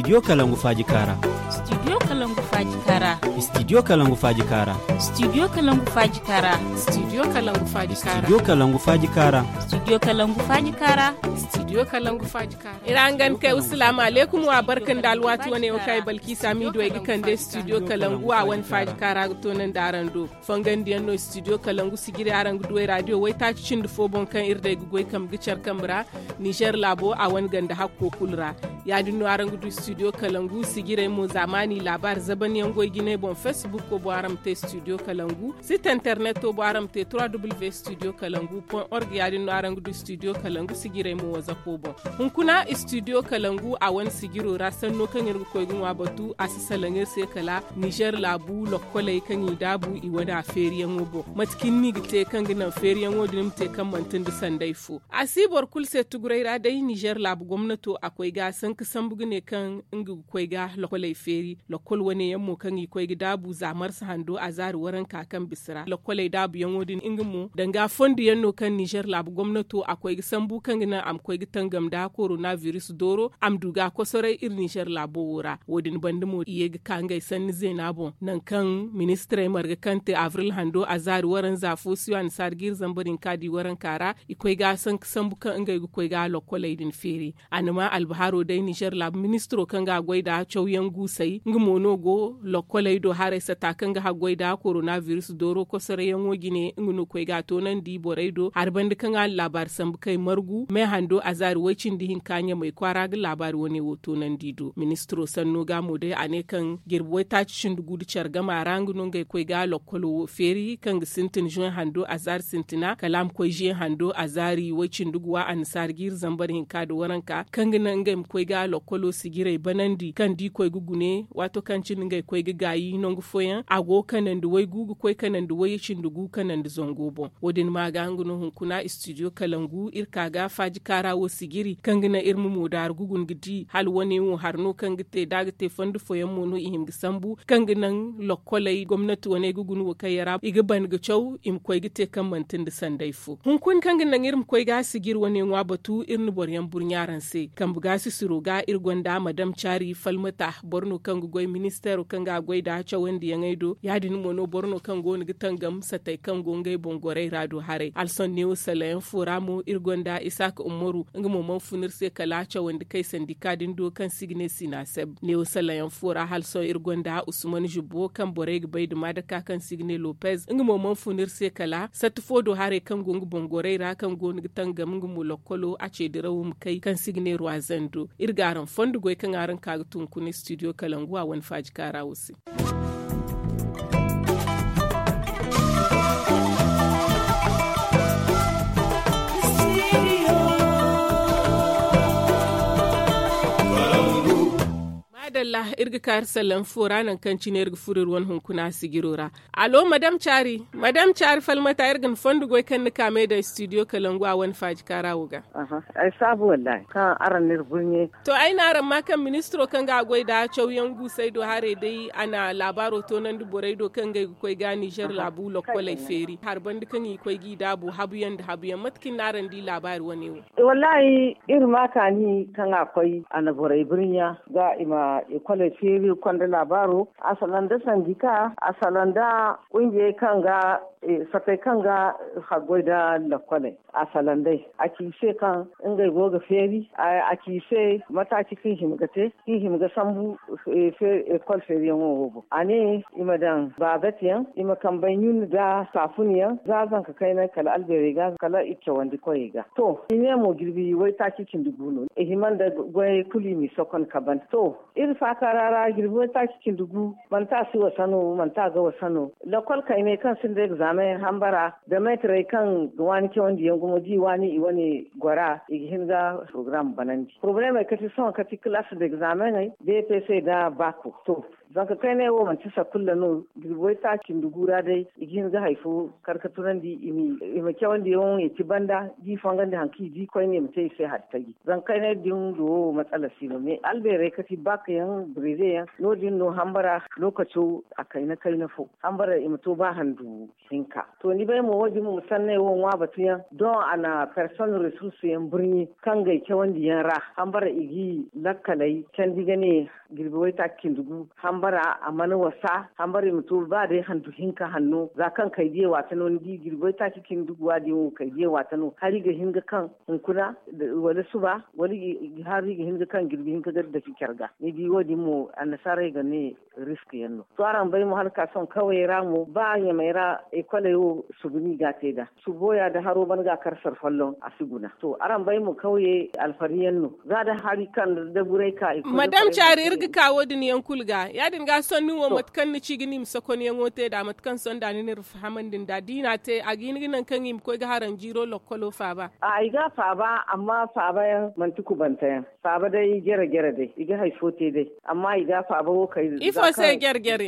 Studio Kalangu Faji Kara. Studio Kalangu Faji Kara. Studio Kalangu Faji Kara. Studio Kalangu Faji Kara. Studio Kalangu Faji Kara. Studio Kalangu Faji Kara. Studio Kalangu Faji Kara. Studio Kalangu Faji Kara. Irangan kai assalamu alaikum wa barkan da alwatu wane kai balki sami do igi kande Studio Kalangu a wan Faji Kara to nan darando. Fangan diyan no Studio Kalangu sigire aran gudo radio wai ta cin da fobon kan irda igi goy kam gicar kamra Niger labo a wan ganda hakko kulra. Ya dinno aran gudo Studio Kalangu sigire mu zamani labar zaban yango gine bon Facebook ko bo aram te Studio Kalangu site internet to bo aram te www.studiokalangu.org ya dinno aran gudo Studio Kalangu sigire mu waza ko bon hun kuna Studio Kalangu a wan sigiro rasan no kan yirgo ko gun wabatu asisalange se kala Niger labu lokole kan yidabu i wada feriyan wobo matkin ni gite kan ginan feriyan wodin te kan mantin da sandai fu asibor kulse tugureira dai Niger labu gwamnato akwai ga san kisan bugune kan ingu koi ga lokole feri lokol wane yammo kan yi koi dabu zamar sa hando a zari waran kakan bisira lokole dabu yan wodin ingu mu danga fondi yanno kan Niger labu gwamnato akwai san bu kan ginan am koi tangam da coronavirus doro am duga ko sore ir Niger labo wora wodin bandimo iye ga kangai san zenabo nan kan ministre marga kante avril hando a zari waran zafo siwan sargir zambarin kadi waran kara ikoi ga san bukan ingai koi ga lokole din feri anuma albaharo dai Niger lab ministro kan ga goida chauyan gusai ngumono go lokole do hare sata kan ga goida coronavirus doro ko sare yan wogine ngunu koi ga to nan di boreido har bandi kan ga labar san bukai margu me hando a zari wacin dihin kanya mai kwara ga labar wani woto nan dido ministro sanno ga mu dai ane kan girbo ta cin dugu dicar ga marangu non ga koi ga lokolo feri kan ga sintin juin hando a zar sintina kalam koi je hando a zari wacin duguwa an sargir zambarin ka do waranka kan ga nan ga koi ga lokolo sigire banandi kan di koi gugune wato kan cin ga koi ga gayi non gu foyan ago kanan da wai gugu koi kanan da wai cin dugu kanan da zongo bon wodin magangu no hun kuna Studio Kalangu irka ga Faji Kara wo sigiri kan gina irmu mu dar gugun gidi hal wani mu harno kan gite dagite fandu foyan mu no ihim gisambu kan ginan lokolai gwamnati wane gugun wo kai yara iga ban ga chow im koi gite kan mantin da sandai fu hun kun kan ginan irmu koi ga sigir wane wa batu irnu boryan burnyaran se kan buga su suruga irgonda madam chari falmata borno kan goi ministero kan ga goi da cha wanda yan aido yadin mono borno kan go ni gitangam satai kan go ngai bongore rado hare alson ne usalayan furamu irgonda isaka umaru nga mo man funir se kalacha wanda kai sandika din do kan signe sinaseb ne usalayan fura halso irgonda usman jubo kan boreg bayd madaka kan signe lopez nga mo man funir se kala satfodo hare kan go bongore ra kan go ni gitangam nga mo lokolo a ce dirawum kai kan signe roazando irgaran fondu goy kan aran kagtun kuni Studio Kalangu a wan Faji Kara wusi Adalla irga kar sallan fura nan kan cine irga furir wan hunkuna sigirora alo madam chari falmata irgan fondu goy kan kame da Studio Kalangu a wan Faji Kara wuga ai sabu wallahi kan aran nirbunye to ai naran ma kan ministro kan ga goy da chauyan gusai do hare dai ana labaro to nan duborai do kan ga koy ga Niger labu lokolai feri har bandi kan yi koy gi dabu habuyan matkin naran di labari wani wallahi irma kani kan akwai anaborai birnya ga ima ikwale feri kwanda labaro asalan da sandika asalan da kungiye kan ga satai kan ga hagoi da lakwale asalan dai a kise kan ingai goga feri a kise mataki kin himga sambu ikwal feri yan wobo ane imadan bagatiyan ima kan banyun da safuniyan zazan ka kai na kala albere ga kala icce wanda koyi ga to ne mo girbi wai taki kin duguno himan da goy kuli mi sokon kaban to fa karara girbo ta cikin dugu man ta su wasano man ta ga wasano lokal kai ne kan sun da examen hambara da metrai kan wani ke wanda yango mo ji wani i wani gwara ighin ga program bananji problem ka ci son ka ci class da examen ai DPC da bako to zanka kai ne wo man tisa kullano girboy ta kindugura dai igin ga haifu karkaturan di imi kyawun da yawan ya ci banda di fangan da hanki di koy ne mutai sai hattagi zan kai ne din do matsala sino me albere kati baka yan breze yan no din no hambara lokaci akai na kai na fo hambara imto ba handu hinka to ni bai mu waji mu sanne won wa batuya don ana person resource yan birni kan ga kyawun da yan ra hambara igi lakkalai can diga ne girboy ta kindugu hambara amana wasa hambara imto ba dai handu hinka hannu za kan kai je watano ni girboy ta cikin duguwa da yau kai je watano hari ga hinga kan hunkuna wani suba wani hari ga hinga kan girbi hinga da fikarga ni bi wadi mu annasare ga ne risk yanno to aran bai mu halka son kawai ramu ba ya mai ra e kwale yo subuni ga teda suboya da haro ban ga karsar fallon a siguna to aran bai mu kawai alfariyan no za da hari kan da burai ka madam chari irga kawo din yankulga ya dinga son ni wo matkan ni cigini misakon yangote da matkan son da ni rufahaman din da dina te a giniginan kan yi ko ga haran jiro lokolo fa ba a iga fa ba amma fa ba yan mantuku bantayan fa ba dai gere dai iga haifote dai amma iga fa ba wo kai ifo sai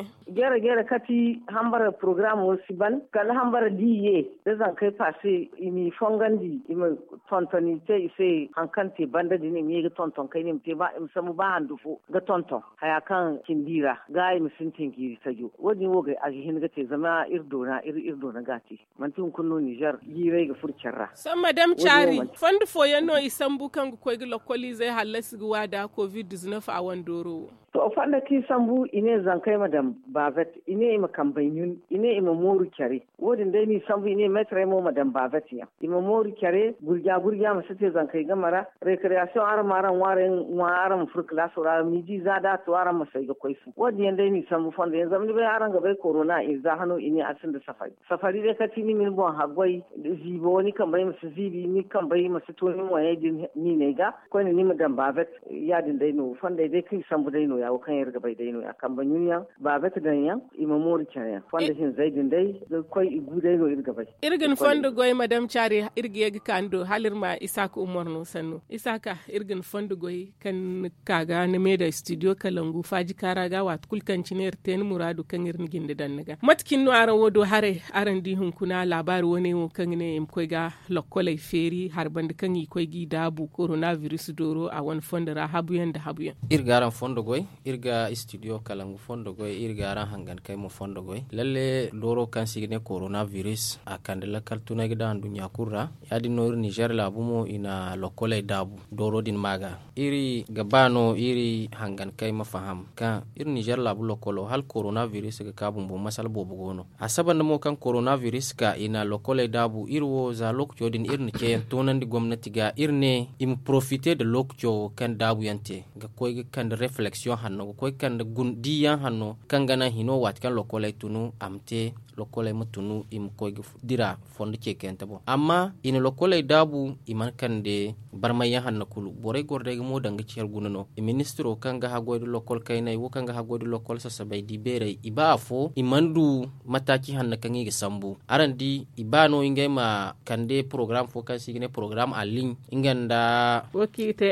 gere kati hambara program wo siban kala hambara diye da zan kai fase imi fongandi imi tontoni te ise hankante banda din mi ga tonton kai ne te ba im samu ba handufo ga tonton haya kan kindira ga imi sintin ki tajo wodi wo ga a hin ga te zama irdona gati mantun kunno Niger yirai ga furcarra san madam chari fandu foyano isambu kan ko ga lokoli zai hallasu guwa da covid-19 a wandoro to fanda ki sambu ine zankai madam bavet ine ima kambanyun ine ima moru kyare wodin dai ni sambu ine metre mo madam bavet ya ima moru kyare gurja masate zankai gamara recreation armaran waren furkla sura miji zada to aran masai ga koifu wodin dai ni sambu fanda yanzu ni bai aran ga bai corona in za hano ine asin da safari dai kati ni min bon hagwai zibo ni kan bai masu zibi ni kan bai masu toni waye din ni ne ga ko ni madam bavet ya din dai no fanda dai kai sambu dai no ya kan yarga bai dai no ya kan banyunya bavet dan yan imamori kyan fanda shin zaidin dai koi igu dai no irga bai irgin fanda goy madam chari irgi yagi kando halirma isaka umar no sanno isaka irgin fanda goy kan kaga ne me da studio kalangu faji karaga wat kulkan ciner ten muradu kan irni ginde dan naga matkin no aran wodo hare aran di hun kuna labar woni wo kan ne im koy ga lokkolay feri har band kan yi koy gi dabu coronavirus doro a won fanda ra habuyan irgaran fanda goy irga studio kalangu fondo goy irga ran hangan kay mo fondo goy lalle doro kan signe coronavirus akande la kaltuna gida dunya kurra yadi no Niger labumo ina lokole dabu doro din maga iri gabano iri hangan kay mafaham ka iri Niger labu lokolo hal coronavirus ga kabum bo masal bobu gono asaban mo kan coronavirus ka ina lokole dabu irwo za lokjo din irni ke tonandi gomnati ga irne im profiter de lokjo kan dabu yante ga koy kan reflexion hanno koy kan gundiyan hanno kan gana hino wat kan lokole tunu amte lokole mutunu im koy dira fond ke kenta bo amma ina lokole dabu iman kan de barmaya hanno kulu bore gorde mo danga ciel gunono ministro kan ga hagoy lokol kayna wo kan ga hagoy lokol sa sabay di bere iba fo imandu mataki hanno kan gi sambu arandi ibano ingema kande program fo kan signe program en ligne inganda wokite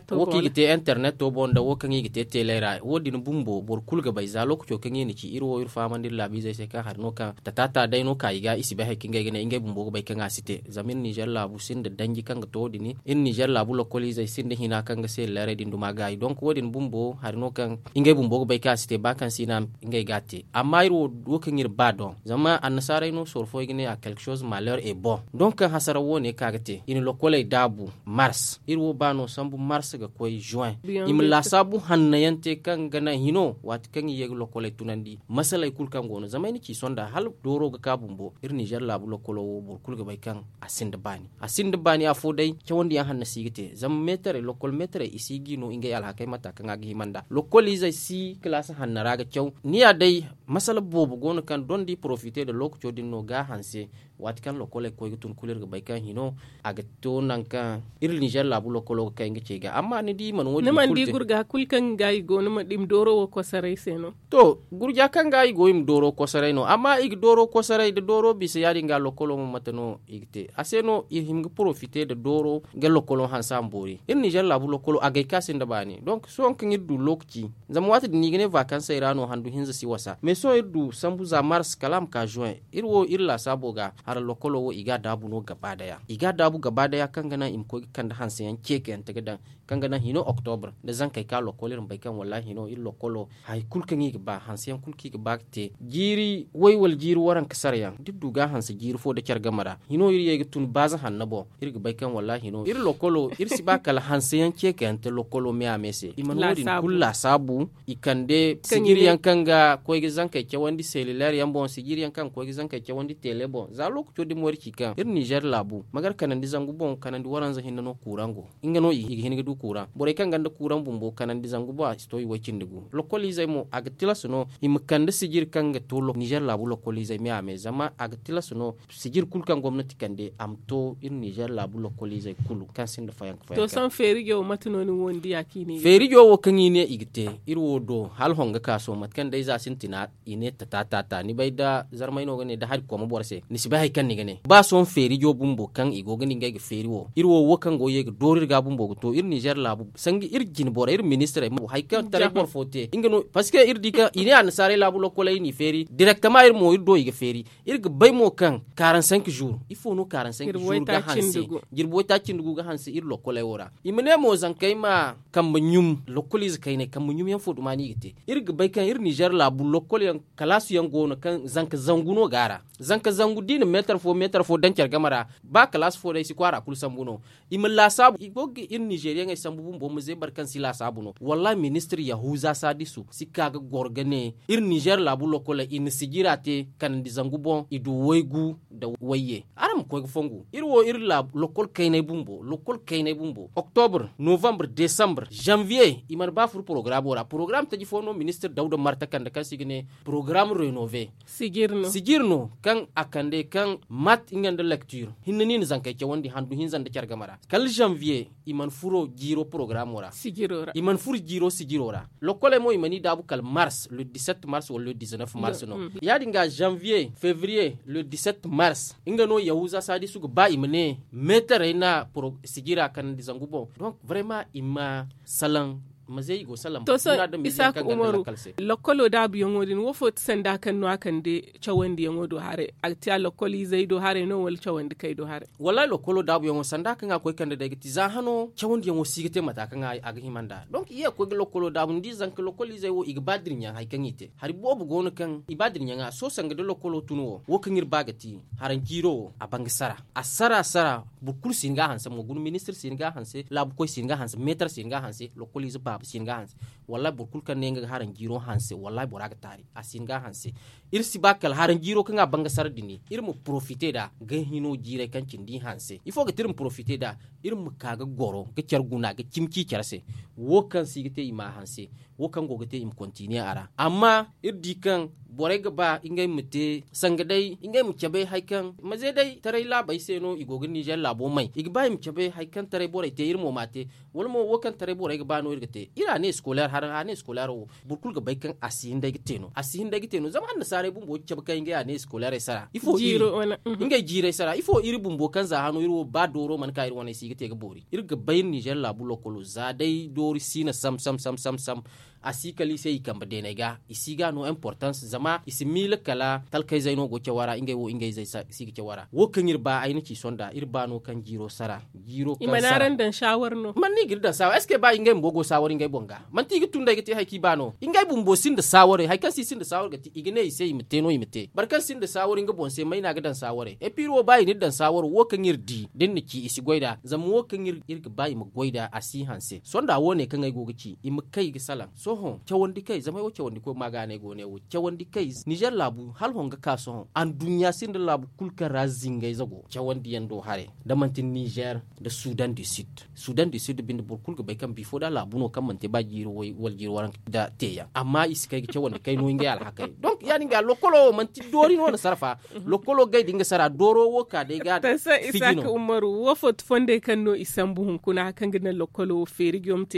internet to bonda wo kan gi telera wodi no bumbo bor kulga bay za lokko kan ni ci irwo ir famandir labi zai sai ka harno ka tatata dai no kai ga isi ba hekin ga gane ingai bumbo bay kan asite zamin Niger labu sin da dangi kan ga to dini in Niger labu lokoli zai sin da hina kan ga sai lare din duma gai donc wodi no bumbo harno kan ingai bumbo bay ka asite ba kan sina ingai gate amma irwo wo kan ir badon zama annasare no sorfo gine a quelque chose malheur est bon donc hasara woni kagate in lokole dabu mars irwo bano sambu mars ga koy juin imla sabu hannayante kan gana hino wat kan yeg lokole tunandi masalay kul kan gono zamani ci sonda hal doro ga kabumbo ir Niger labu lokolo bor kul ga bay kan asinda bani a fodai cewondi ya hanna sigite zam metere lokol metere isigi no ingay alha kay mata kan agi manda lokoli zai si classe hanna raga cew ni ya dai masala bobu gono kan dondi profiter de lokco dinno ga hanse wat kan lokole ko gutun kulir ga bay kan hino aga to nanka ir Niger labu lokolo kay ngi cega amma ni di man wodi man di gurga kul kan gay igonu ma dim doro wo ko sarai seno to gurja kanga igo im doro ko sarai no amma ig doro ko sarai de doro bi se yadi nga lokolo mo matano igte aseno him ga profiter de doro ga lokolo hansa mbori in Niger labu lokolo agay kasin da bani donc so on kan yiddu lokci zam wata ni gene vacances irano handu hinza si wasa mais so yiddu sambu za mars kalam ka juin irwo irla saboga har lokolo wo iga dabu no gaba daya kangana im ko kanda hansa yan keke en tagadan kangana hino octobre da zan kai ka lokolo bai kan wallahi hino il lokolo hay kulkan yi ba hansa yan kulki ga te jiri waywal jiri waran kasar yan diddu ga hansa jiri fo da kyar gamara hino iri yega tun bazan hannabo irga bai kan wallahi hino ir lokolo ir si ba kala hansa yan keke en te lokolo me amese iman wodi kulla sabu ikande sigiri yan kanga ko ga zan kai kyawandi cellular yan bon sigiri yan kan ko ga zan kai kyawandi tele bon za lokto di morki kan ir Niger labu magar kanan di zangu bon kanan di waran za hinna no kurango ingano yi hinga du kuran bore kan ganda kuran bumbo kanan di zangu ba stoy wakin digu lokoli zai mo agatila suno imkanda sigir kanga to Niger labu lokoli zai me ame zama agatila suno sigir kul kan gwamnati kande amto ir Niger labu lokoli zai kulu kan sin da fayan to san ferige o matunoni wondi yakini ferige o kan yine igte ir wodo hal honga kaso matkan dai za sintina ine tata ni bai da zarmai no gane da har ko mo borse ni sibai hay kan ni gane ba son ferijo bumbo kan igo gani ngai feriwo irwo wokan go yega dorir ga bumbo to ir Niger labu sangi ir gin bora ir ministre mo hay kan tare por fote ingano parce que ir dika ine an sare labu lokolay ni feri directement ir mo ir do yiga feri ir ga bay mo kan 45 jours il faut no 45 jours ga hansi girbo ta cindugu ga hansi ir lokolay wora imene mo zan kai ma kam nyum lokoliz kai ne kam nyum yan fodu mani gite ir ga bay kan ir Niger labu lokolay kalasu yan go kan zanka zanguno gara zanka zangu din meter fo dan kyar gamara ba class fo dai si kwara kul sambuno imalla sabu igogi in Nigeria ngai sambu bo mu zebar kan sila sabuno wallahi ministry yahuza sadisu sikaga gorgane ir Niger labu lokola in sigirate kan di zangu bon idu waygu da waye aram ko fongu irwo ir lab lokol kayne bumbo octobre novembre décembre janvier imar ba fur programme taji fono ministre Dawda Marta kan da kan sigine programme rénové sigirno kan akande kan mat inganda lecture hinni zankai ke wandi handu hinzan da kyar gamara kal janvier iman furo giro programme ora sigirora iman fur giro sigirora lokole mo imani dabu kal mars le 17 mars ou le 19 mars no ya dinga janvier février le 17 mars ingano yahuza sadi sugo ba imane metere na pro sigira kan dizangubo donc vraiment ima salan mazai go salam to so Isaac Umaru lokolo da biyon wodin wo fot sanda kan no akan de chawandi yan wodo hare aktia lokoli zai do hare no wal chawandi kai do hare wallahi lokolo da biyon sanda kan akoy kan da giti za hano chawandi yan wosigite mata kan aga himanda donc iya ko lokolo da bundi zank lokoli zai wo igbadrin yan hay kan yite hari bobu gonu kan ibadrin yan so sanga de lokolo tuno wo kan irbagati haran giro abangisara asara bukul singa hansa mo gun minister singa hanse labu koy singa hanse meter singa hanse lokoli zaba singa hanse wallahi burkul kan ne nga haran giro hanse wallahi boraga tari a singa hanse irsi bakal haran giro kan banga sardini irmu profiter da ga hino jire kan cindi hanse il faut que tirim profiter da irmu kaga goro ga cerguna ga kimki cerse wo kan sigite ima hanse wo kan gogate im continue ara amma irdi kan borega ba ingay mute sangadai ingay mu cabe haikan maze dai tarai la bai seno igogin Niger labo mai igba im cabe haikan tarai borai te irmo mate wolmo wokan tarai borai ba no irgate ira ne scolaire har ane scolaire o burkul ga bai kan asin dai giteno zaman na sare bumbo cabe kan ingay ane scolaire sara ifo jiro ingay jire sara ifo iri bumbo kan za hano iro ba doro man kai wona sigite ga bori irga bai Niger labo lokolo za dai dori sina sam asikali sai kamba denega isiga no importance zama isimila kala talkai zaino go cewara ingay zai sigi cewara wo kan irba ayni ci sonda irba no kan jiro sara jiro kan sara imanaran dan shawar no man ni girda sawa eske ba ingay mbogo sawar ingay bonga man tigi tunda gite hayki bano ingay bumbo sinda saware haykan si sinda sawar gati igine sai imite barkan sinda sawar inga bonse mai na gadan saware e piro ba ni dan sawar wo kan irdi den ni ci isi goida zam wo kan irga ba im goida asi hanse sonda wo ne kan ay gogici im kai gi salam sohon cawandi kai zama wo cawandi ko magane gone wo cawandi kai Niger labu hal honga kaso an dunya sinda labu kulka razinga zago cawandi yando hare da mantin Niger da Sudan du Sud bin bur kulga bai kan bifo da labu no kan mante ba jiro wal jiro waran da teya amma iskai gi cawandi kai no inga al hakai donc yani ga lokolo manti dori no na sarfa lokolo gai dinga sara doro wo ka de ga tasa Isaac Umaru wo fot fonde kan no isambu hun kuna kan gina lokolo feri gyomte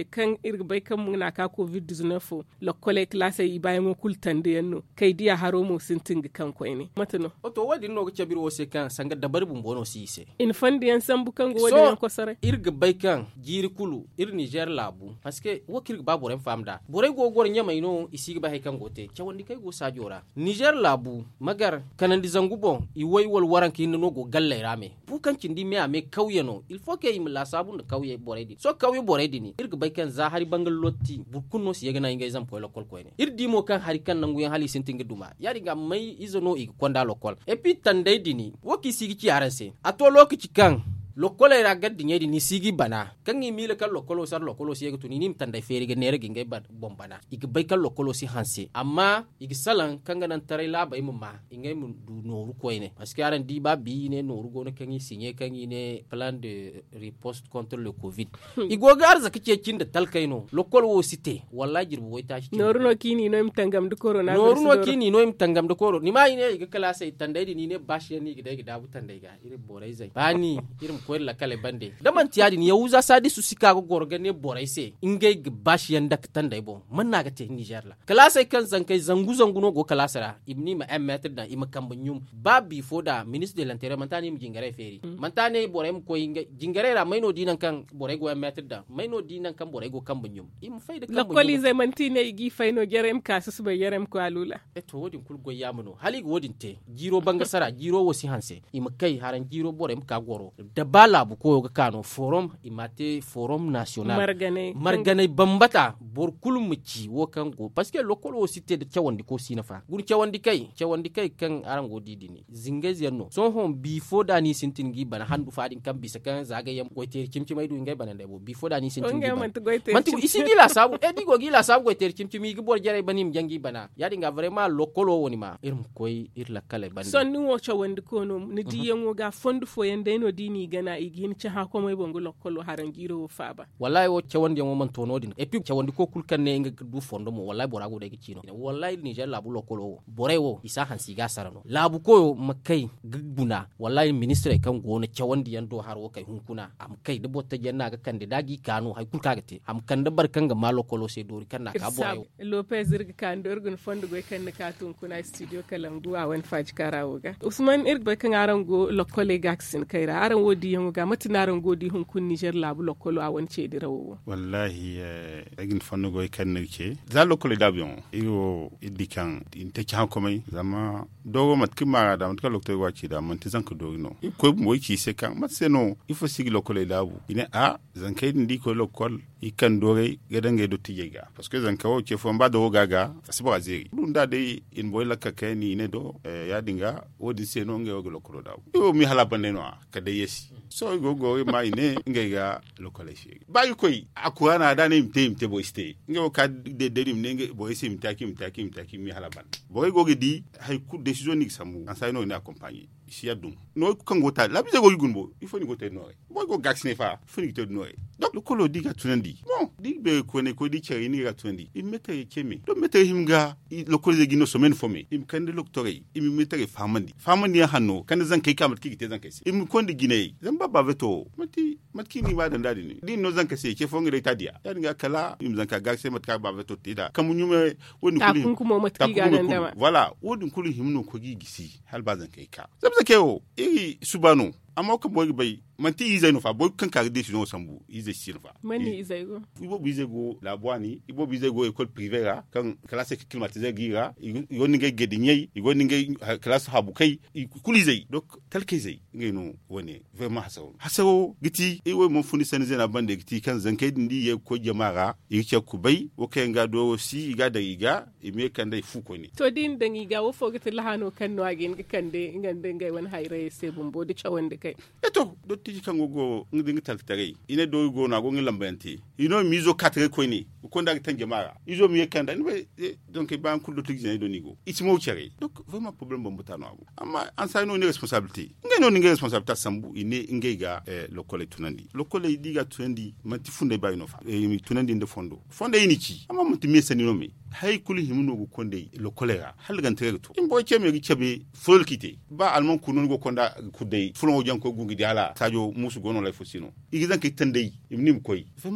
kan irbai kan muna ka covid-19 lokole klasa yi bayan okultan da yanno kai dia haro mo sintin kan ko ne matano to wadi no ga biro wose kan sanga dabar bumbono sise in fandi yan sambu kan go wadi ko sare irga bai kan jiri kulu ir Niger labu parce que wakir ba boren famda boray go gor nyama ino isigi ba hay kan gote cewandi kay go sajora Niger labu magar kanandi zangu bon i way wal waran ki no go galle rame bu kan cindi me ame kauye no il faut que imla sabun da kauye boray di so kauye boray di ni irga bai kan za hari bangal lotti bu kunno si yega na ingay zam ko lokol ko ne ir di mo kan hari kan nangu yan hali sintinga duma yari ga mai izono i konda lokol et puis tandai di ni woki sigi ci aranse ato lokaci kan lokolo era gaddi nyedi ni sigi bana kangi mile kal lokolo sar lokolo si yegtu ni nim tanda feri ge nere gingai bad bombana ig bay kal lokolo si hanse amma ig salan kanga nan tare la bay mumma ingay mun du noru koyne parce que aran di ba bi ne noru gono kangi signé kangi ne plan de riposte contre le covid igo gar zakike kinda talkayno lokolo wo site wallahi jirbu way tashi noru no kini no im tangam de corona noru no kini no im tangam de corona ni ma ine ig kala sai tanda di ni ne bashi ni ig dabu tanda ga ire borai zai bani irim ko la kale bande daman tiyadi ni yawuza sadi su sika go gorgane borai se ingay bashi yanda tanda bo man naga te Niger la kala sai kan zankai zangu no go kala sara ibni ma metre da ima kambanyum babi foda ministre de l'intérieur mantani mi jingare feri mantane borai ko jingare ra maino dinan kan borai go metre da maino dinan kan borai go kambanyum im fayda kambanyum la koli zai mantine igi fayno gerem kasus ba yerem ko alula to wodin kul go yamuno hali go wodin te jiro banga sara jiro wosi hanse im kai haran jiro borai ka goro da bala bu ko ga kano forum imate forum national margane bambata bor kulum ci wo kan go parce que lokol wo cité de chawandi ko sinafa gur chawandi kai kan arango didini zingez yanno son hon bi foda ni sintin gi bana handu fadin kan bisa kan zaga yam ko ter cimcimai du ngai bana debo bi foda ni sintin gi mantu isi gila sabu digo gila sabu ko ter cimcimi gi bor jare banim jangi bana yadi nga vraiment lokol wo woni ma irum koy ir la kale bande son ni wo chawandi ko no ni diyengo ga fondu fo yende no dini gana igin ci ha ko moy bongo lokolo harangiro faba wallahi wo cewandi mo man tonodin et puis cewandi ko kulkan ne nga du fondo mo wallahi borago de cino wallahi Niger labu lokolo boray wo isa hansi ga sarano labu ko makai gugbuna wallahi ministre kan gona cewandi yando har wo kai hunkuna am kai de botta jenna ga kandidagi kanu hay kulka gate am kan da barkan ga malokolo se dori kan na ka boray Lopez irga kan dorgun fondo go kan ka tun kuna studio kalangu a wan faji karawo ga Usman irga kan arango lokole gaksin kaira aran wodi yango ga matinaran godi hun kun Niger labu lokolo a wance dirawo wallahi agin fanno go kan nake za lokole dabion iyo idikan inte kan komai zama dogo matkima da matka lokto wachi da mantizan ko dogno ko mo ki se kan matseno ifo sigi lokole dabu ine a zan kai ndi ko lokol ikan dore gadange do tijega parce que zan kawo ke fo mba do gaga asibo azeri dunda de in boy lakka kani ne do ya dinga wodi se no nge go lokolo dabu yo mi hala bande no ka de yesi so go ma ine nge ga lokole shi bayi koy akuana da ne imte boy stay nge ka de derim ne nge boy sim takim mi hala ban boy go di hay ku decision ni samu an sai no ni accompagner si adum no kan go ta la bi go yugunbo il faut ni go te no boy go gaxne fa faut ni te no donc lokolo diga tunandi bon dig be ko ne ko di chere ni ga tunandi il mette kemi do mette himga lokolo de gino semaine fome im kande loktore im mette famandi hanno kan zan kai kamat ki te zan kai im kondi gine zan baba veto matki ni ba dan dadi ni din no zan kai ke fongi de tadia ya dinga kala im zan ka gaxe matka ba veto tida kamunyume woni kuli takun kuma matki ga nan dama voilà woni kuli himno ko gisi hal ba zan kai ka zabza kewo iri subano amma ko boy bay manti izay no fa boy kan ka decision sambu izay sirfa mani izay go ibo bizay go la boani ibo bizay go école privée ga kan classe climatisée gira yoni ngay gedi nyey yoni ngay classe habu kay kulizay donc tel kizay ngay no woni vraiment hasawo giti iwo mo funi sanze na bande giti kan zankay ndi ye ko jamaara yike ku bay o kay nga do si iga da iga ime kan dai fu ko ni to din dangi ga wo fogete lahano kan no agin kande ngande ngay won hayre se bumbo de chawande kay eto do tiji kan go ngi taltare ine do go na go ngi lambanti ino mizo katre ko ni ko nda tan jamaara izo mi kanda ni donc ban ku do tiji do nigo itimo chere donc vraiment problème bo mutano abu amma an sa no ni responsabilité ngi no ni responsabilité sambu ine ngi ga lokole tunandi lokole diga tunandi manti funde bayno fa mi tunandi de fondo yini ci amma muti mesani no mi hay kuli himno go konde lokole hal gan tereto imbo cheme gi chebe fol kite ba alman kunun go konda kudai fulon janko gungi diala tajo musu gono la fosino igizan ke tandai imnim koy vraiment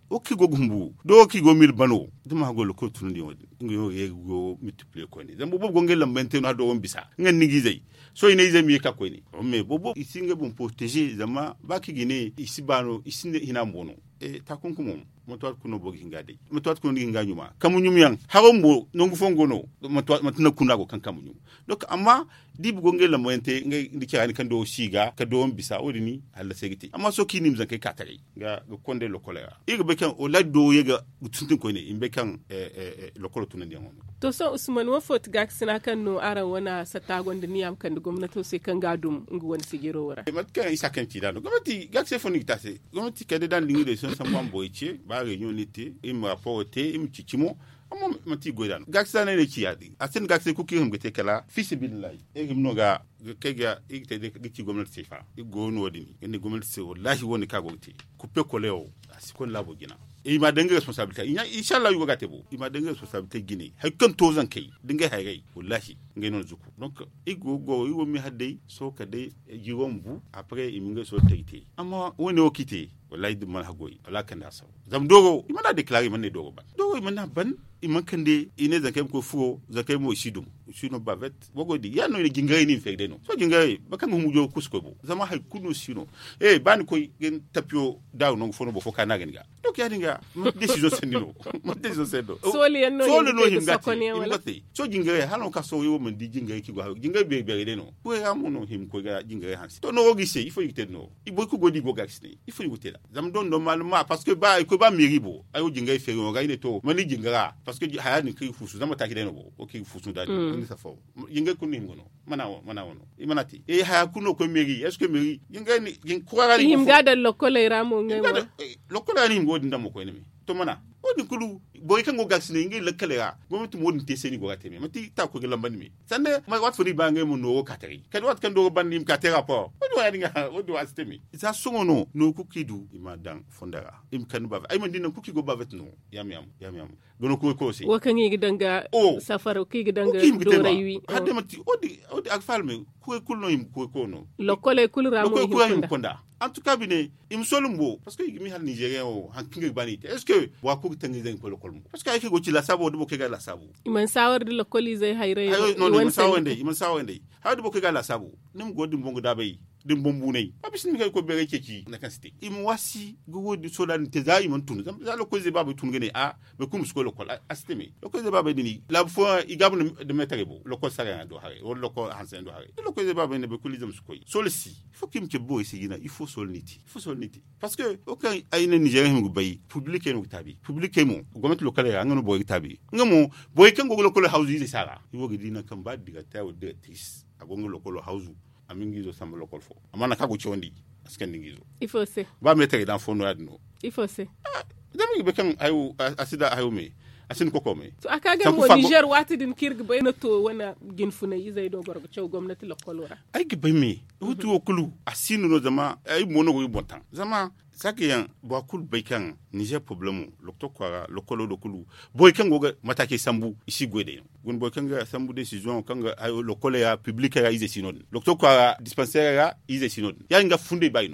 o ki go gumbu do ki go mil bano duma go lokol tundi wodi ngo ye go multiplier ko ni zambo bobo ngel lambente no do won bisa ngan nigi zai so ine zai mi ka ko ni mais bobo isinge bon protéger zama ba ki gine isibano isinde hina mbono takunkumo motwat kuno bogi ngade motwat kuno ngi nganyuma kamunyum yang harombo nongu fongono motwat matna kunago kan kamunyum donc amma dibu go ngel lambente ngai ndikani kan do siga ka do bisa odini alla segiti amma so kinim zan kai katare ga konde lokolera iga bekan o laddo yega tuntin ko ne imbe kan lokolo tunan diamo to so usman wa fot gak sina kan no ara wana satagon da niyam kan da gwamnati sai kan gadum ngu wani sigiro wara matka isa kan ci dano gwamnati gak se foni tase gwamnati kade dan lingi de son samwan boyce ba réunion nité im rapporté im cikimo amma mati godan gak sa ne ci yadi asin gak se kuki hum gete kala fisibillahi e himno ga kega igte de ci gwamnati sefa go no wadini inde gwamnati se wallahi woni ka gogti kuppe ko leo asikon labo gina il m'a donné responsabilité inshallah yugo gatebo il m'a donné responsabilité guinée hay kan to zan kai dinga hay wallahi ngai non zuku donc igo mi hadde so ka de jiwombu après iminga so tayti amma woni o kité wallahi dum man hagoyi wala kan da saw zam dogo imana déclarer man ne dogo imana ban iman kande ine zakem ko fuo zakem mo shidum shino bavet bogodi ya no ni jingay ni fegde no so jingay bakan mu jo kusko bo zama hay kunu shino ban koy gen tapio daw no fono bo foka nagen ga donc ya dinga décision sendino décision sendo so le no himgati so jingay hano ka so yo man di jingay ki go jingay be de no ko ya mo no him ko ga jingay hansi to no gise il faut yite no ibo ko godi go gaxne il faut yite la zam don normalement parce que ba ko ba miribo ayo jingay fe yo ga ine to mani jingara parce que haya ni kai fusu zama taki deno bo okay fusu dadi ni safo yinga kunni ngono mana wono imanati haya kuno ko meri est ce que meri yinga ni yin kwara ni yimga da lokole ramo ngema lokole ni ngodi ndamo ko ni to mana woni kulu boy kan go gaxine ngi lekkalera gomati modin te seni go gateme mati ta ko gelambani mi sande ma wat foni ba ngemo no katari kad wat kan do bandim katera po woni wani nga wodi wastemi isa songono no kukidu imadan fondara im kan ba ay man dinan kuki go bavet no yam gono ko si wakan yi gidanga safaro ki gidanga do raywi hadde mati odi ak falme ko kulno im ko no lokole kul ramo himponda en tout cas bine im solumbo parce que mi hal Nigeria o hankinga bani est ce que wa ko tangi zeng ko lokol parce que ay ko ci la sabo do ke ga la sabo iman sawar de lokoli zai hayre non iman sawende hawde bo ke ga la sabo nim godi mbongo dabay dim bombunay abis mi ko bere keki na kan cité im wasi go wodi sodan te za iman tunu za lokol ze babu tunu gene be kum sko lokol astemi lokol ze babu dini la fois igabnu de metrebo lokol sara do hare o lokol hansen do hare lokol ze babu ne be kulizam skoy solsi faut kim ke boy sigina il faut solniti parce que aucun ayne Nigeria him go bay public en tabi public mo gomet lokal ya ngano boy tabi ngamo boy kan go lokol hausi ze sara iwo gidina kan ba diga tawo de tis agongo lokol hausu amingizo samba lokol fo amana kago chondi askan dingizo il faut se ba metre dans fond adno il faut se dami be kan ayu asida ayu me asin ko me to akaga mo Niger wati din kirg bay na to wana gin funa izai do gorgo cew gwamnati lokol wara ay gi bay me wutu okulu asinu no zama ay mono go bontan zama sakiyan bo kul bay kan Niger problème lokto kwara lokolo dokulu boy kan go matake sambu isi gwede gun boy kan ga sambu décision kan ga ay lokole ya public ya ize sinon lokto kwara dispensaire ya ize sinon ya nga funde bayno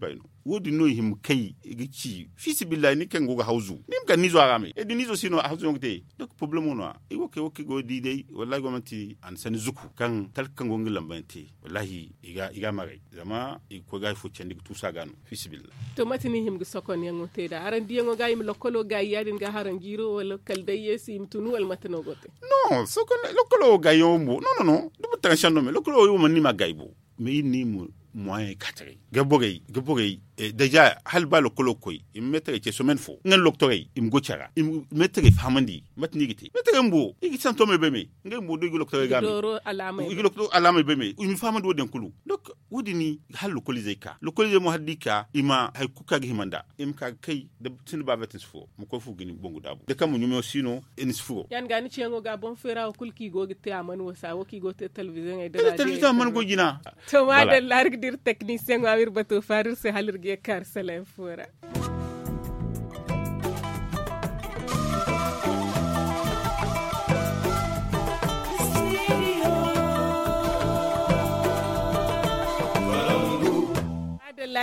wodi no him kai gici fisi billahi ni kan go ga hauzu nim kan nizo arame e di nizo sino hauzu ngte donc problème no e woke go di dai wallahi gomati an san zuku kan talkan go ngilambante wallahi iga mare zama ko ga fu cendi tout ça gano fisi billahi to matini him sokon yango te da aran diyango ga yim lokolo ga yadin ga haran giro wala kaldaye sim tunu wal matano gote non sokon lokolo ga yombo non du tension no me lokolo yo man ni magaybo me ni mo moyen 4 gabogay déjà hal ba lokolo koy im metre ci semaine fo ngal loktorey im gochara im metre famandi matni giti metre mbo igi santo me beme ngam mo dogi loktorey gami doro alama igi lokto alama beme im famandi woden kulu donc wodini hal lokolize ka lokolize mo hadika ima hay kuka gi himanda im ka kay de tin ba vetis fo mo ko fu gini bongo dabu de kam nyumo sino enis fo yan gani ci ngo ga bon fera kulki go gite amanu wasa woki go te television ay de television man go gina to ma de larg dir technicien ngawir bato farir se halir kar selen fura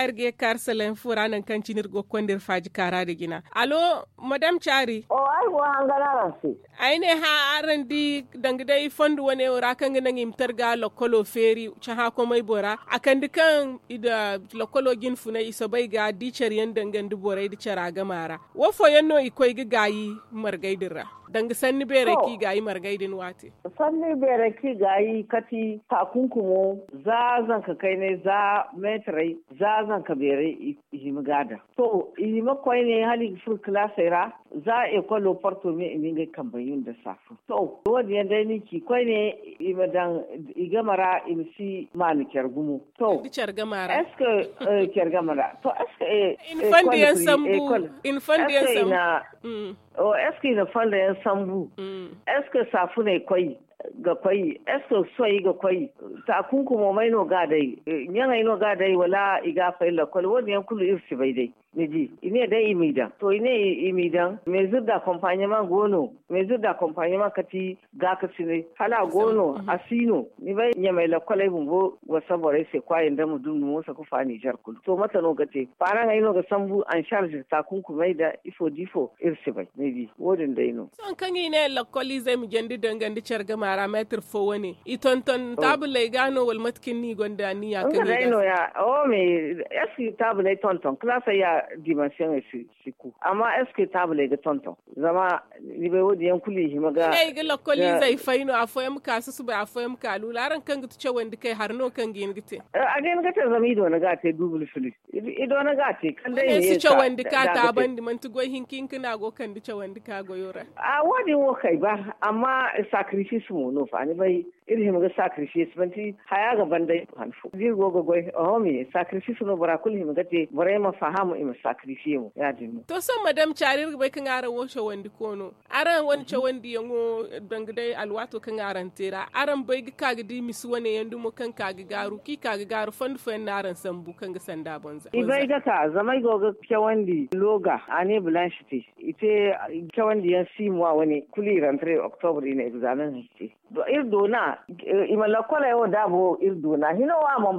irge karsalen furanan kan cinir go kondir faji kara da gina alo madam chari o ai go hangana ransi aine ha arandi dangdai fondu wane ora kan ganan imtar ga lokolo feri cha ha ko mai bora akan dukan ida lokolo gin funa iso bai ga dicer yan dangan du borai di cara gamara wo fo yanno ikoi ga gayi margaidira dang sanni bere ki gayi margaidin wate sanni bere ki gayi kati takunkumo za zan ka kai ne za metrai za zan ka bere himgada to ihima koi ne hali fur klasera za e kwalo porto me ininga kambayun da safu to wadi yanda ni ki koi ne imadan igamara imsi mani kergumo to dicer gamara eske kergamara to eske infandiyan sambu infandiyan sambu o eske na fanda yan sambu eske safu ne koi ga kwai eske soyi ga kwai takunkuma mai no ga dai nyanga ino ga dai wala iga fa illa kol woni yan kulu irsi bai dai miji ine dai imidan to ine imidan mesure d'accompagnement gono mesure d'accompagnement kati ga ka sine hala gono asino ni bai nyama la kolai bumbo wa sabore se kwa inda mu dun mu sa ku fa Niger kul to mata no gate fara ga ino ga sambu an charge takunkumai da ifo difo irsi bai miji wodin dai no son kan ine la koli zai mu gendi dangandi charga parameter fo wani itonton tabule gano wal matkin ni gonda ni ya kan no ya o me eski tabule tonton classe ya dimension siku amma eski tabule ga tonton zama ni bai wodi yan kuli hi maga ai ga lokoli zai faino afoyam ka su ba afoyam ka lularan kan gitu ce wanda kai harno kan gin gite a gin gite zama ido na gate double fili ido na gate kan dai ne su ce wanda ka ta bandi man tu goy hinkin kina go kan dice wanda ka goyora a wodi wo kai ba amma sacrifice mu no fa ni bai irin ga sacrifice banti haya ga bandai hanfu dirgo go goy o mi sacrifice no bara kulli mi gate bare ma fahamu im sacrifice mu ya dinno to son madam charir bai kan aran woshe wandi kono aran wani ce wandi yango dangdai alwato kan aran tera aran bai ga kaga di misu wane yandu mo kan kaga garu ki kaga garu fandu fen aran sambu kan ga sanda bonza ibai ga ka zamai go ga kyawandi loga ane blanchity ite kyawandi yan simwa wani kuli rentre october ne examen ce irdo na imala kola yo dabo irdo na hino wa man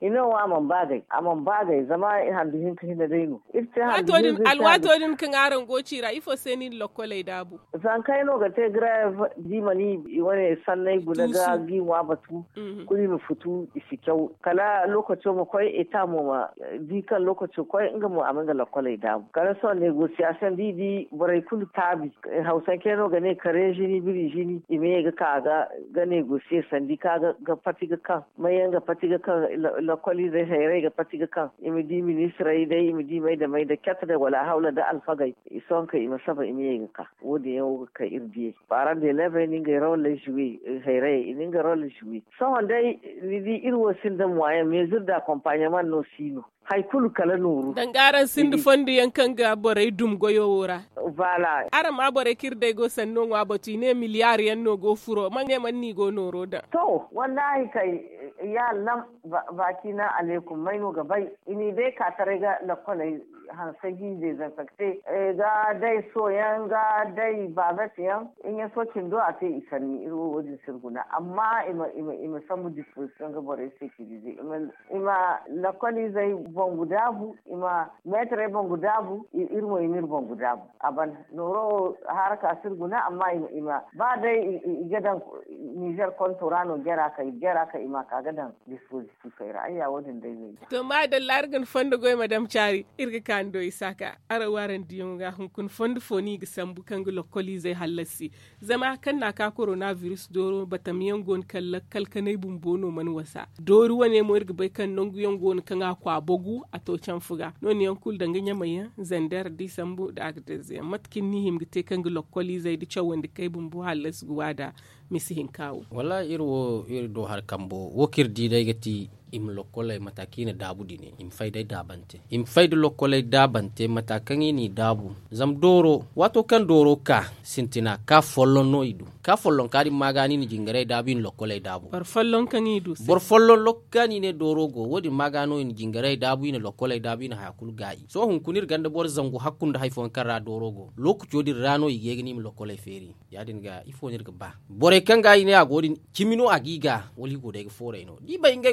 bagai amon bagai zama handu hinka hina daino irte handu alwato din kan aran goci ra ifo seni lokola dabo zan kai no ga te grave dimani wani sannai gudaga giwa batu kuri mu futu isikau kala lokacin mu koi eta mu ma dikan lokacin koi inga mu amanga lokola dabo kala so negotiation didi borai kul tabi hausa keno ga ne kare jini biri jini ime ga kaga ga negotiate sandi kaga ga fatiga kan mayan ga fatiga kan lokoli da hayre ga fatiga kan ime di ministra dai ime di mai da kyata da wala haula da alfagai ison ka ime saba ime ga ka wodi yau ka irdi para de leve ni ga role jouer hayre ni ga role jouer so dai di irwo sin da moyen mesure d'accompagnement no sino haikulu kala nuru dangaran sindu fondi yankan ga borai dum goyo wora vala ara ma bore kirde go sanno wa batu ne miliyar yanno go furo man ni go noro da to wallahi kai ya lam baki na alaikum maino gabai ini dai ka tare ga lakwalai hansagi zai zantakte ga dai soyan ga dai babatiyan in ya so kin do a tai isani iro wajen sirguna amma ima samu disposition ga bore security ima lakwali zai bongudabu ima metre bongudabu irmo imir bongudabu aban noro haraka sirguna amma ima ba dai gadan Niger kontorano gera ka ima ka gadan disposition sai ra'ayya wajen dai ne to ma da largan fondo goy madam chari irga kando isaka ara waran diyon ga hunkun fondo foni ga sambu kan ga lokoli zai halasi zama kan na ka coronavirus doro batamiyan gon kalkanai bumbono man wasa doru wane mo irga bai kan nongu gon kan akwa bogu a to can fuga non yankul da ganya mai zandar di sambu da agdeze matkin ni him gite kan ga lokoli zai di chawon da kai bumbu halas guwada misihin kawo wala irdo har kambo wokir di dai gati im lokole matakina dabu dine im fayda dabante im fayda lokole dabante matakani ni dabu zam doro wato kan doro ka sintina ka follon no idu ka follon kadi magani ni jingare dabin lokole dabu bar follon kan idu bor follon lokani ne doro go wodi magano ni jingare dabu ni lokole dabu ni hakul gai so hun kunir ganda bor zangu hakkunda hayfon kara doro go lokku jodi rano yegni mi lokole feri yadin ga ifonir ga ba bore kan gai ne agodi kimino agiga woli go de fore no di bay ngay go de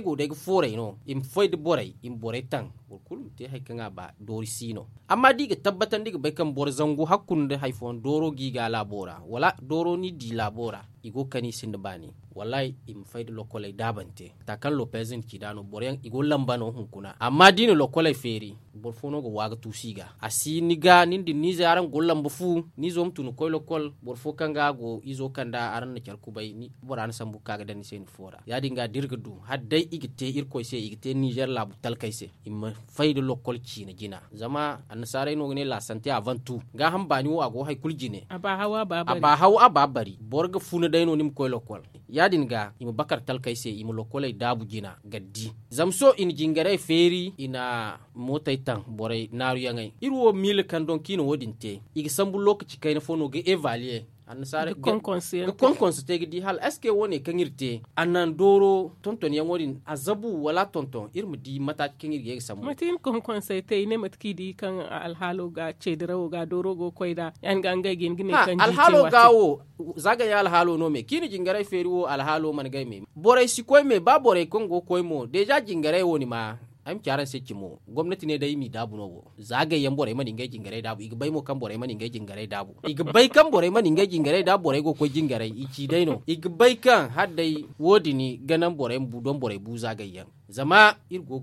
fore no im foyde boray im boray tan bor kul te hay kanga ba dori sino amma diga tabbatan diga bai kan bor zangu hakkunde hay fon doro giga labora wala doro ni di labora igo kani sinda bani wallahi im fayde lokolay dabante takan lopezin kidano boryan igo lambano hunkuna amma dino lokolay feri bor fono go waga tusiga asi niga nindi nizaran gollam bufu ni zom tunu koy lokol bor fo kanga go izo kanda aran na kyarku bay ni boran sambu kaga dani sen fora yadi nga dirga du hadday igite irkoy se igite Niger labu talkay se im fayde lokol kina jina zama annasare no ne la santé avant tout ga hambani wo ago hay kuljine aba hawa babari borga funa dayno nim koy lokol yadin ga ima bakar talkay se ima lokolay dabu jina gaddi zamso in jingare feri ina motay tan boray naru yangay irwo mil kan don kino wodinte igi sambu lokaci kayna fono ge evaluer annasare konkonse tegi di hal est-ce que woni kangirte annan doro tonton yangodin azabu wala tonton irmu di mata kangir ge samu matin konkonse te ne matki di kan alhalo ga cedirawo ga doro go koida yan ganga gen gine kan ji alhalo gawo zaga ya alhalo no me kini jingare feriwo alhalo man gay me boray sikoy me ba boray kongo koy mo deja jingare woni ma am kyaran se kimo gwamnati ne da yi mi dabu no zagaye yan bore mani ngai jingare dabu igbai mo kan bore mani ngai jingare dabu igbai kan bore mani ngai jingare dabu bore go ko jingare ici dai no igbai kan haddai wodi ni ganan bore bu don bore bu zagaye yan zama irgo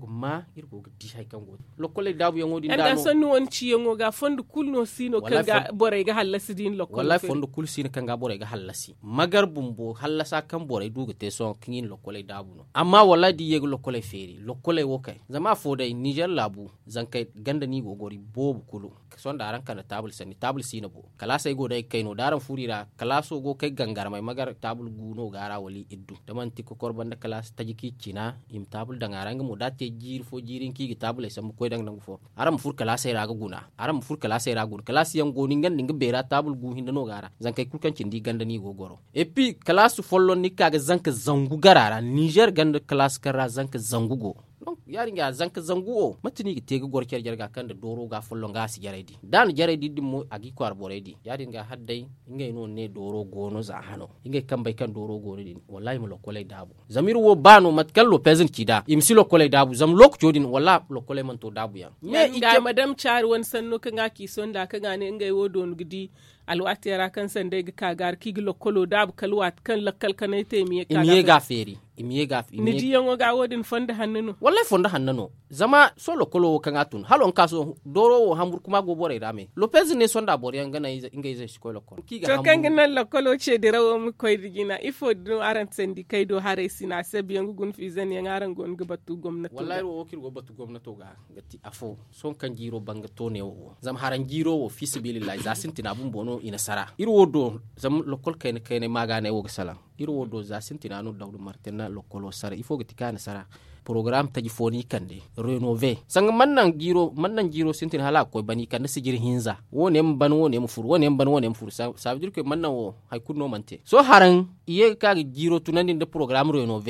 di hay kan go lokole dabu yan wodi ndano anda sonu won ci yango ga fondu kulno sino kan ga bore ga halasi din lokole wallahi fondu kul sino kan ga bore ga halasi magar bumbo halasa kan bore duga te son kin lokole dabu no amma wallahi di yego lokole feri lokole wokai zama fodai Niger labu zankai ganda ni gogori bobu kulu son daran kana tabul sina bo kala sai go dai kaino daran furira kala so go kai gangar mai magar tabul guno gara wali iddu daman tiko korban da kala tajiki cina im tabul da ngaranga mo date fo jirin ki tabul sai ko dang nang fo aram fur kala sai raga guna aram fur kala sai raga kala si yang goni ngan ninga bera tabul gu hinda no gara zankai kulkan cindi ganda ni gogoro et puis kala su follon ni kaga zanka zangu garara Niger ganda kala kara zanka zangu go donc yaringa zanka zanguo matini tege gorker jarga kanda doro ga follo nga si jaredi dan jaredi dimmo agi ko arboredi yaringa haddai ingay non ne doro gono za hano ingay kambay kan doro gono din wallahi mo lokolay dabu zamir wo bano matkal lo peasant kida imsi lokolay dabu zam lok jodin walla lokolay man to dabu ya me ike madam char won sanno kanga ki sonda kaga ne ingay wo don gidi alwatera kan sande ga kagar ki lokolo dabu kalwat kan lakkal kanete mi ga feri ni di yongo ga wodin fonda hannano wallahi fonda hannano zama so lokolo kan atun halon kaso doro wo hambur kuma go bore dame lopez ne sonda bore ngana inga zai shiko lokolo to kan gnan lokolo ce dirawo mu koy digina ifo do aran sendi kaydo hare sina sebi yangu gun fi zen yang aran gon gabatu gomnati wallahi wo kir go batu gomnato ga gati afo son kan jiro banga to ne wo zam haran jiro wo fi sibilillahi za sintina bun bono ina sara irwo do zam lokol kayne magane wo salam irwo do za sintina no dawdu martina lokolo sara ifo gati kana sara programme taji foni kande rénover sang mannan giro sintin hala ko bani kande sigir hinza wone mban wone mfur ça veut dire que mannan wo hay kunno mante so haran iye ka giro tunandi de programme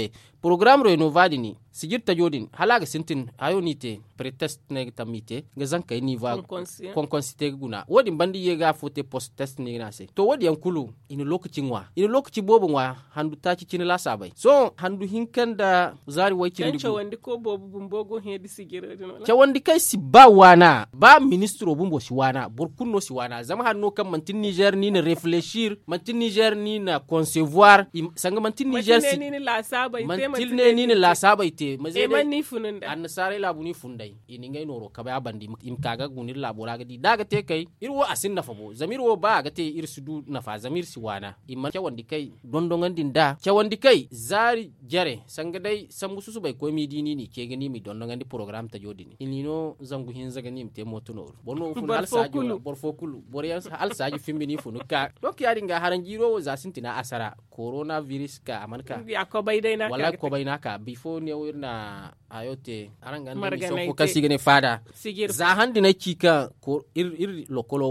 rénover ni sigir tajodin hala ga sintin ayonite pretest ne tamite ga zankai ni va konkonsite guna wodi bandi ye ga fote post test ni na se to wodi yankulu ina lokaci bobo wa handu taci cin la sabai so handu hinkanda zari wai kin wandi ko bobu bumbogo hedi sigire dino cha wandi kai si ba wana ba ministro bumbo si wana burkunno si wana zama hanno kam mantin Niger ni na réfléchir mantin Niger ni na concevoir sanga mantin Niger si ni la sabai mantin ni la sabai te mazede man ni fununda an sare labu ni fundai ini ngai noro kaba bandi im kaga gunir labora ga di daga te kai irwo asin na fabo zamir wo ba ga te irsudu na fa zamir si wana imman cha wandi kai dondongan dinda cha wandi kai zari jare sanga dai sambu susu bai ko mi dini ni ke gani mi dondongan di program ta jodini inino zangu hin zaga ni mte motono bono fun al saji borfokulu boriyan al saji fimbi ni funu ka donc yari nga haran jiro za sintina asara coronavirus ka amanka ya ko bai dai na wala ko bai naka before ne wirna ayote aranga ni so ko kasi gane fada za handi na kika ko ir lokolo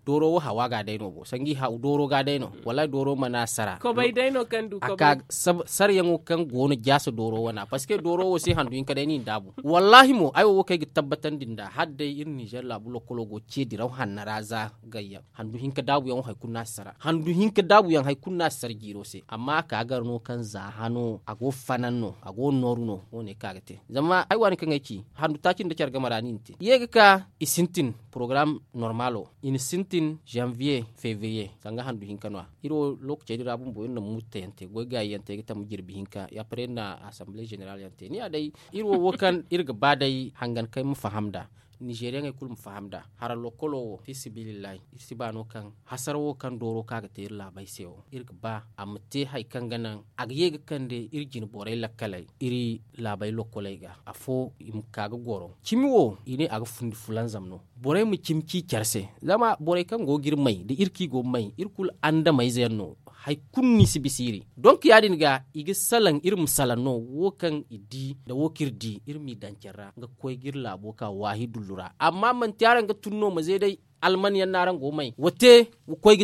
doro wo hawa ga dai no bo sangi ha doro ga dai no wallahi doro mana sara ko bai dai no kan du ko aka sar yango kan gono jaso doro wana parce que doro wo sai handu in ka dai ni dabu wallahi mo ayo wo kai tabbatan dinda hadde in Niger la bulo kologo ce diraw hannaraza gayya handu hinka dabu yan hay kunna sara handu hinka dabu yan hay kunna sar giro se amma ka garno kan za hano ago fananno ago noruno woni kagate zama ai wani kan yaki handu takin da kyarga marani nti yega ka isintin program normalo in sintin janvier février sanga handu hinka no iro lokce dira bum boyen no mutente go gayante ta mu girbi hinka ya prena assemblée générale yante ni adai iro wokan irga badai hangan kai mu fahamda Nigerian kul mu fahamda hara lokolo fisibilillahi isibano kan hasarwo kan doro kaga te irla bai sewo irga ba amte hay kan ganan agyega kande irjin boray lakalai iri labai lokolai ga afo im kaga goro kimiwo ine aga fundi fulan zamno boray mu kimki kyarse zama boray kan go girmai da irki go mai irkul anda mai zenno hay kunni sibisiri donc yadin ga igi salan irim salano wokan idi da wokirdi irmi dankera ga koy girla boka wahidul lura amma man tiaran ga tunno ma zai dai almaniyan naran gomai wote koy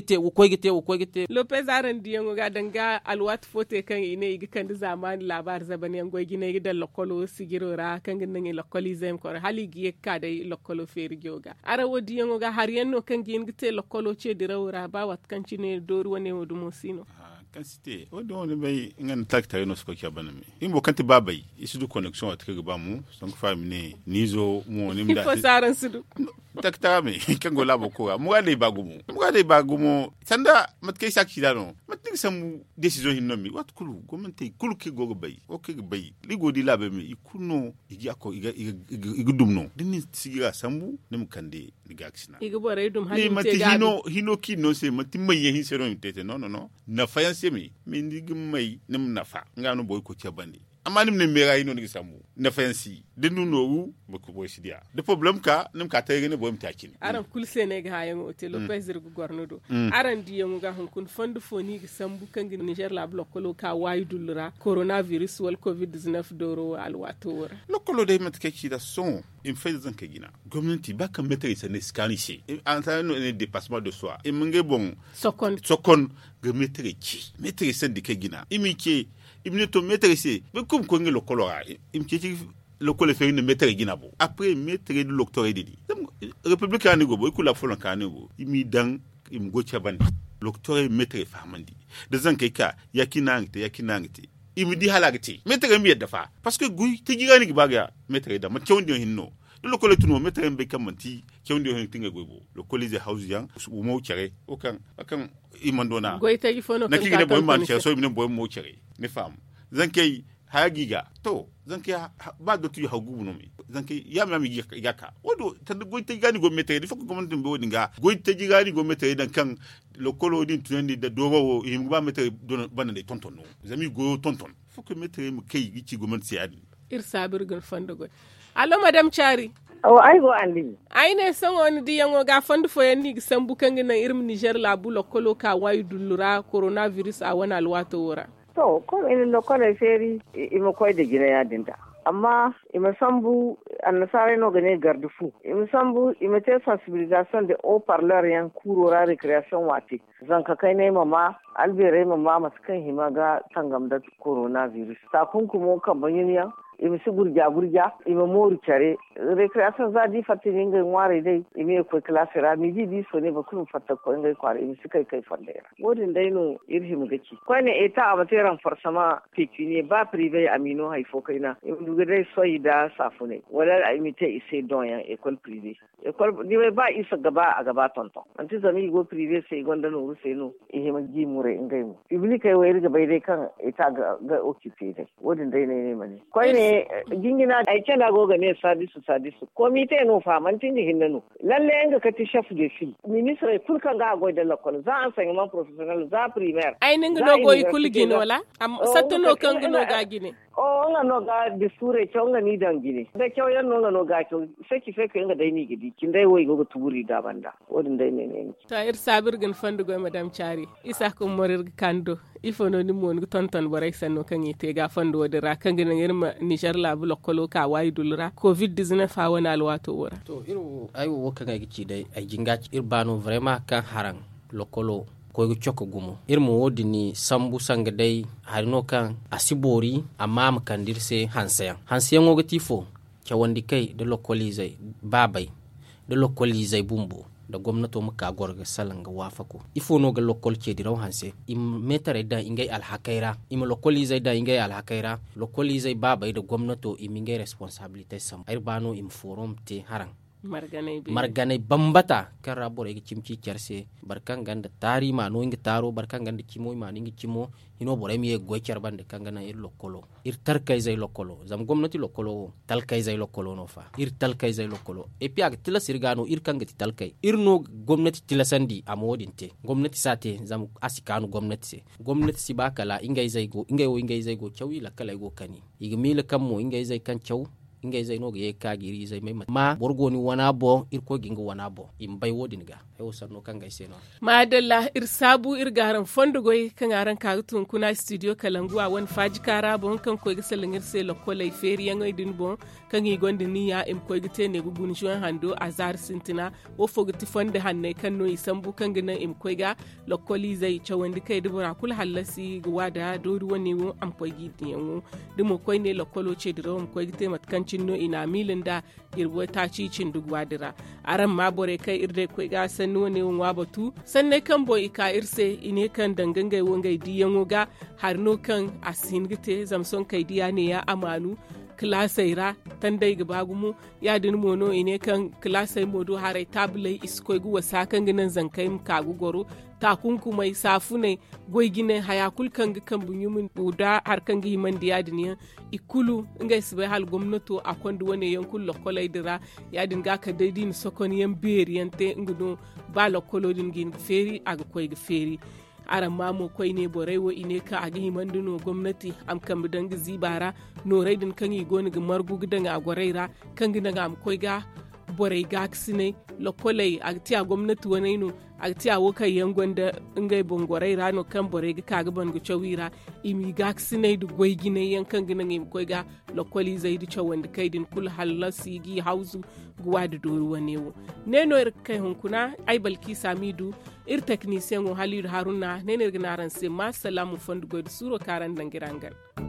gite Lopez aran diyango ga danga alwat fote kan ine igi kan zaman labar zabani an goy gine igi da lokolo sigirora kan gin lokoli zem ko hali gi ka dai lokolo feri joga ara wodi yango ga har yanno kan gin gite lokolo ce dirawra ba wat kan cine doru wane wodu mosino kan site o do ne bay ngan takta no sko kya banami imbo kanti babay isudu connection at kaga bamu son famine nizo mo nimda fo saran sudu takta me kan go labo ko mu ga dai bagumo sanda matke sakki dano matke samu decision hinnomi wat kulu gomente kulu ke go bay o ke bay ligo di labe me ikuno igi ako iga dumno dinni sigira sambu nim kande diga aksina igi bore dum hali te ga hino ki no se mati maye hin sero tete no na fayan semi min digi mai nim nafa ngano boy ko cebandi amma nim ne mera hino ni samu na fansi dinu noru bako boy sidia de problem ka nim ka tayene boy mtakin aran kulse ne ga hayan hotel Lopez gu gornodo aran diyo ga hun kun fondu foni ga sambu kan Niger la blokolo ka waydulura coronavirus wal covid-19 doro alwato lokolo de matke ki da son in fait zan ka gina gwamnati ba kan metre sa ne scanner en tant ne dépassement de soi et munge bon sokon ga metre sa de ka gina imi ke ibne to metre se be kum ko ngi lokolo ga im ke ci lokolo fe ne metre gina bo après metre de docteur dedi républicain ni go bo ikula folon kan go imi dan im go chabandi docteur metre famandi de zan kai ka yakina ngite imi di halagti metre mi yedda fa parce que guy te gigani gi baga metre da ma kewndi hinno do lokolo tuno metre be kamanti kewndi hin tinga goybo lokolo ze house yang u mo kere o kan imandona goyta gi fono kan na kigine boy man che so mi ne boy mo kere ne fam zan kai hagiga to zan kai ba do tu hagu no mi zan kai ya mi yaka wodo tan goyta gigani go metre di foko gomonde be wodi nga goyta gigani go metre dan kan lokolo din tunendi da dogo him ba metre don banande tonton no zami go tonton foko metre mu kai gici gomonde si adi sabir gun fondo go allo madame Chari ai go andi ai ne san woni diyango ga fondu fo yanni sambu kan na irim Niger la bu lokolo ka waydulura coronavirus a wana alwato wora to ko in lokolo feri imo koy de gina ya dinta amma ima sambu annasare no gane gardufu ima sambu ima te sensibilisation de haut parleur yan kurora recreation wati zanka kai ne mama albere mama maskan himaga tangam da coronavirus takunkumo kan banyiniya ima si gurja ima mori care recreation za di fatini ngai ngware dai ima ko classe ra mi di so ne ba kun fatta ko ngai kware ima si kai fandera wodin dai no irhim gaci ko ne eta amateran farsama pikini ba privé amino haifo kaina ima dai soyi da safune wala a imite ise don ya école privée école ni ba isa gaba a gaba tonton anti zami go privé sai gonda no sai no ihima gi mure ngai mu public ai wayar ga bai dai kan ita ga occupé dai wodin dai ne mane ko ne gingina ai kana go ga ne sadisu komite no fa man tin hinna no lalle yanga ka ti chef de file ministre kulkan ga go da lakol za an sanya man professionnel za primaire ai ninga no go kulgin wala am satto kan no ga gine o nga no ga de sure chonga ni dangine da kyau yan no ga kyau seki feke nga dai ni gidi kin dai wai go tuburi da banda wodin dai ne ta sabir gan fandu go madam Chari isa ko morir kando ifono ni mon tonton boray sanno kan yete ga fandu wodira kan gina irma Niger la bu lokolo ka wayi dulra covid-19 fa wana alwato wora to iru ayo woka ga gici dai ay jinga irbano vraiment kan haran lokolo ko go choko gumo irmo wodi ni sambu sanga dai harino kan asibori amma makandirse hansayan go tifo wandi kai da lokalizai babai da lokalizai bumbo da gwamnato muka gorga salanga wafako ifo no ga lokol ke diraw hanse im metare da ingai alhakaira im lokalizai da ingai alhakaira lokalizai babai da gwamnato im ingai responsibility sam airbano im forum te harang marganai bambata kan rabore ga cimci kyarse barkan ganda tari ma no inga taro barkan ganda kimo ma ninga kimo hino bore mi go kyarban da kan gana ir lokolo ir tarkai zai lokolo zam gwamnati lokolo talkai zai lokolo no fa ir talkai zai lokolo e piag tilasirgano ir kan gati talkai ir no gwamnati tilasandi amodinte gwamnati sate zam asikanu gwamnati si bakala ingai zai go chawi la kala go kani igmila kammo ingai zai kan chaw ingai zai no ga ka giri zai mai ma borgoni wana bo irko ginga wana bo imbai wodin ga ayo sanno kan gaise no madalla irsabu irgaran fondugoy kan aran ka tun kuna studio kalangu a won faji kara bon kan ko gisalin irse lokolai feriyan idin bon kan yi gonda niya im ko gite ne gugun shuan hando azar sintina wo fogti fonde hanne kan no isambu kan gina im ko ga lokoli zai chawandi kai dubura kul halasi gwada doru woni wo am ko gidi wo dimo ko ne lokolo ce diro am ko gite matkan cinno ina milin da irbo ta ci cin dugwadira aran ma bore kai irde ko ga sanno ne won batu sanne kan boy ka irse ine kan dangangai wongai diyan woga harno kan asingite zamson kai diya ne ya amanu klasaira tandai gabagumu ya din mono ine kan klasai modo harai tablai iskoi guwa sakan ginan zankai kagu goro takunkumai safune goigine hayakul kan kan bunyumin buda har kan gi man diya diniya ikulu ngai sibai hal gwamnato akwai wane yankul lokolai dira ya dinga ka daidin sokoniyan beriyante ngudo ba lokolodin gin feri aga koi feri aran mamo koi ne borai wo ine ka agi himanduno gwamnati am kan bidan zibara no raidin kan yi goni ga margu gidan a goraira kan gidan am koi ga borai ga ksine lokolai agti a gwamnati wani no agti a wokai yangon da ngai bongorai rano kan borai ga kaga ban gu chawira imi ga ksine du goy gine yankan gidan im koi ga lokoli zai du chawan da kaidin kul halasi gi hauzu guwa da doru wane wo neno ir kai hunkuna ai balki samidu ir technicien wo halidu haruna nene gnaran se ma salamu fondu god suro karan dangirangal